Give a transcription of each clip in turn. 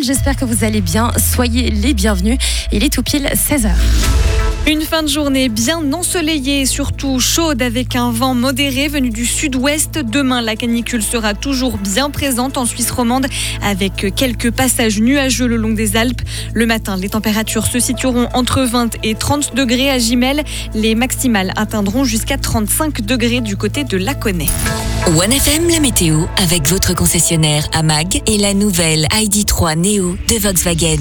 j'espère que vous allez bien. Soyez les bienvenus. Il est tout pile 16h. Une fin de journée bien ensoleillée et surtout chaude avec un vent modéré venu du sud-ouest. Demain, la canicule sera toujours bien présente en Suisse romande avec quelques passages nuageux le long des Alpes. Le matin, les températures se situeront entre 20 et 30 degrés à Gimel. Les maximales atteindront jusqu'à 35 degrés du côté de Laconais. OneFM, la météo avec votre concessionnaire AMAG et la nouvelle ID.3 Neo de Volkswagen.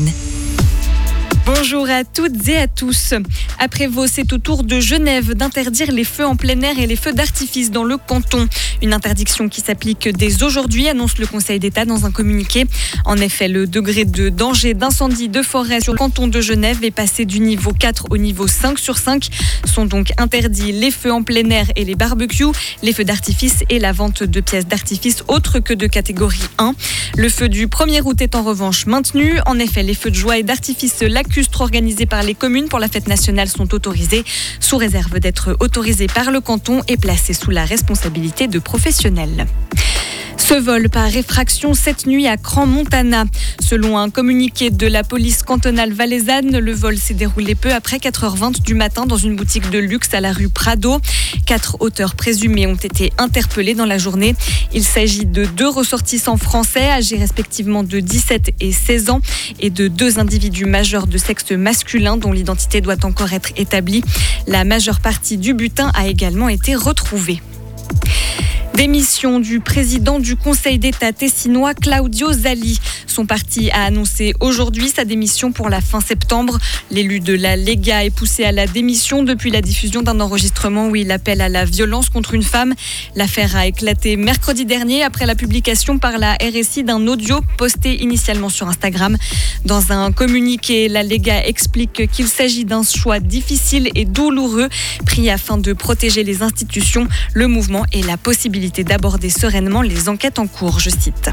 Bonjour à toutes et à tous. À Prévost, c'est au tour de Genève d'interdire les feux en plein air et les feux d'artifice dans le canton. Une interdiction qui s'applique dès aujourd'hui, annonce le Conseil d'État dans un communiqué. En effet, le degré de danger d'incendie de forêt sur le canton de Genève est passé du niveau 4 au niveau 5 sur 5. Sont donc interdits les feux en plein air et les barbecues, les feux d'artifice et la vente de pièces d'artifice autres que de catégorie 1. Le feu du 1er août est en revanche maintenu. En effet, les feux de joie et d'artifice lacustres organisés par les communes pour la fête nationale sont autorisés, sous réserve d'être autorisés par le canton et placés sous la responsabilité de professionnels. Ce vol par effraction cette nuit à Crans-Montana. Selon un communiqué de la police cantonale valaisanne, le vol s'est déroulé peu après 4h20 du matin dans une boutique de luxe à la rue Prado. 4 auteurs présumés ont été interpellés dans la journée. Il s'agit de 2 ressortissants français âgés respectivement de 17 et 16 ans et de 2 individus majeurs de sexe masculin dont l'identité doit encore être établie. La majeure partie du butin a également été retrouvée. Démission du président du Conseil d'État tessinois Claudio Zali. Son parti a annoncé aujourd'hui sa démission pour la fin septembre. L'élu de la Lega est poussé à la démission depuis la diffusion d'un enregistrement où il appelle à la violence contre une femme. L'affaire a éclaté mercredi dernier après la publication par la RSI d'un audio posté initialement sur Instagram. Dans un communiqué, la Lega explique qu'il s'agit d'un choix difficile et douloureux pris afin de protéger les institutions, le mouvement et la possibilité d'aborder sereinement les enquêtes en cours, je cite.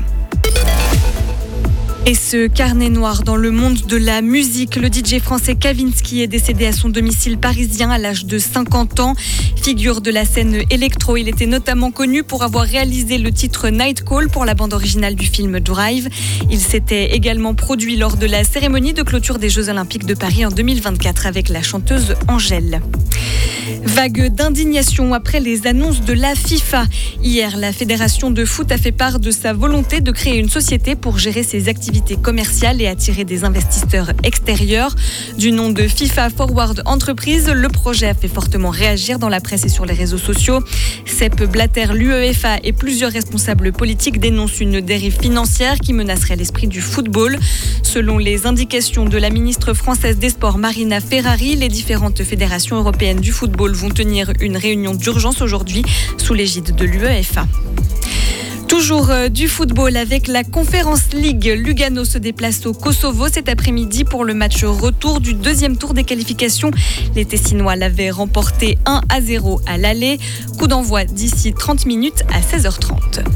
Et ce carnet noir dans le monde de la musique, le DJ français Kavinsky est décédé à son domicile parisien à l'âge de 50 ans. Figure de la scène électro, il était notamment connu pour avoir réalisé le titre Night Call pour la bande originale du film Drive. Il s'était également produit lors de la cérémonie de clôture des Jeux Olympiques de Paris en 2024 avec la chanteuse Angèle. Vague d'indignation après les annonces de la FIFA. Hier, la Fédération de foot a fait part de sa volonté de créer une société pour gérer ses activités commerciales et attirer des investisseurs extérieurs. Du nom de FIFA Forward Entreprise, le projet a fait fortement réagir dans la presse et sur les réseaux sociaux. Sepp Blatter, l'UEFA et plusieurs responsables politiques dénoncent une dérive financière qui menacerait l'esprit du football. Selon les indications de la ministre française des Sports Marina Ferrari, les différentes fédérations européennes du football vont tenir une réunion d'urgence aujourd'hui sous l'égide de l'UEFA. Toujours du football avec la Conference League. Lugano se déplace au Kosovo cet après-midi pour le match retour du 2e tour des qualifications. Les Tessinois l'avaient remporté 1-0 à l'aller. Coup d'envoi d'ici 30 minutes à 16h30.